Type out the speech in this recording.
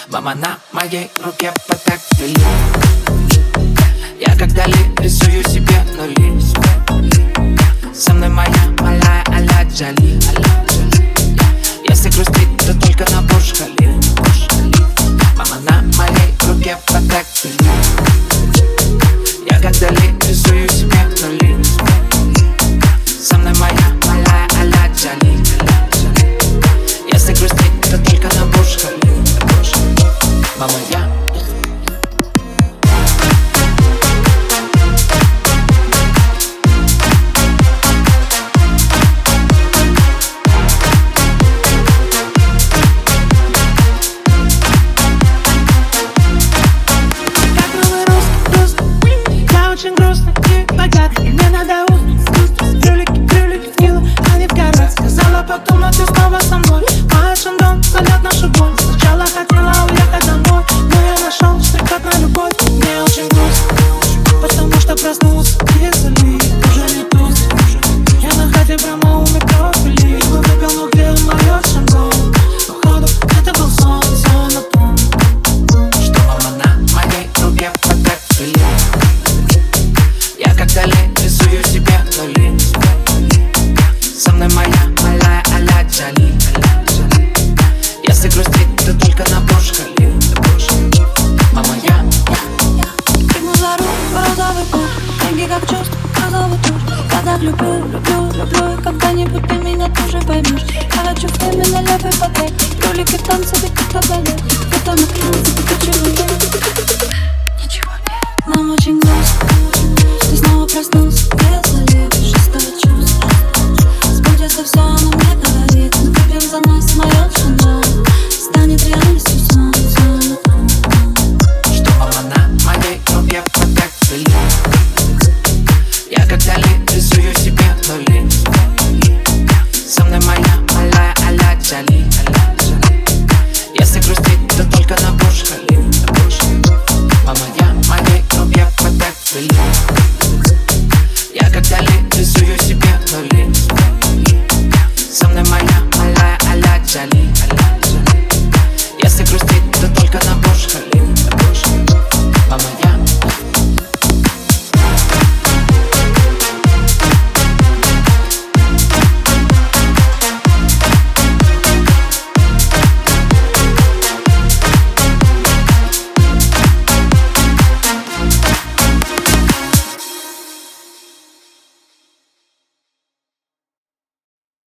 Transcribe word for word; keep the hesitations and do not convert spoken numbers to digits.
Мама, на моей руке педофилия. Я как Дали рисую себе нули. Со мной моя малая а-ля Джоли. Если грустить, то только на Бурдж-Халиф. Мама, на моей руке педофилия. Я как Дали рисую себе нули. Со мной моя малая а-ля Джоли. Если грустить, то только на Бурдж-Халиф. Мама, я очень грустно и богато, и мне надо уснуть. Брюлики, брюлики в Нилу, а не в горах. Сказала потом, но ты снова со мной. Мой шандон зовет нашу боль. Сначала хотела уехать домой, но я нашел штрих-код на любовь. Мне очень грустно, потому что проснулся и залит. Уже не туз. Я на хате прямо у метро пили. Выпил, но где моё шандон? Походу, это был сон, сон о том, что мама на моей руке педофилия. Я как Дали рисую себе нули. Со мной моя малая а-ля Джоли. Если грустить, то только на Бурдж-Халиф. Мама, я прыгну за руль в розовый путь. Деньги как чувство, розовый туш. Я так люблю, люблю, люблю. И когда-нибудь ты меня тоже поймешь. Я хочу в теме на левый пакет. Ролики в танце, ведь это балет. Это на клинике, ты чего нет? Ничего нет. Нам очень грустно. Ты снова проснулся, я залит. Шестое чувство. Сбудется все, оно мне говорит. Мы выпьем за нас моё шандон. Станет реальностью сон, сон. что мама на моей руке педофилия. Я как Дали рисую себе нули. Со мной моя малая а-ля Джоли. Если грустить, то только на Бурдж-Халиф. Мама, я моей руке педофилия. Я как Дали рисую себе нули. Со мной моя малая а-ля Джоли.